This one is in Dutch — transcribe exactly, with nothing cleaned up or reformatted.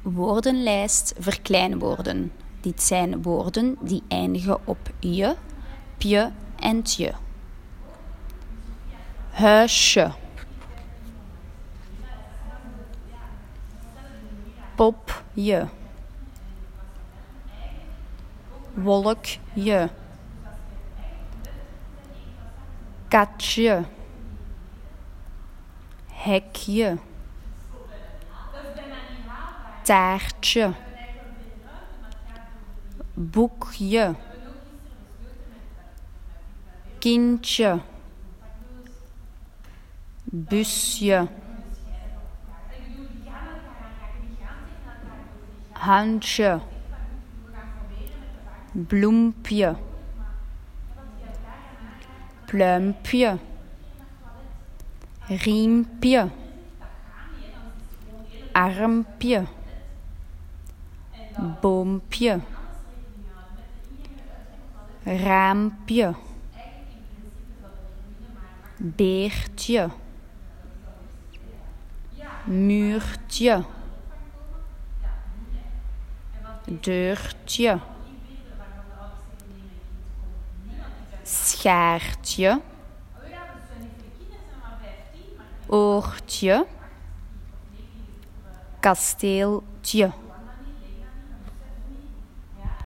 Woordenlijst verkleinwoorden. Dit zijn woorden die eindigen op je, pje en tje. Huisje. Popje. Wolkje. Katje. Hekje. Taartje. Boekje. Kindje. Busje. Handje. Bloempje. Pluimpje. Riempje. Armpje. Boompje. Raampje. Beertje. Muurtje. Deurtje. Schaartje. Oortje. Kasteeltje.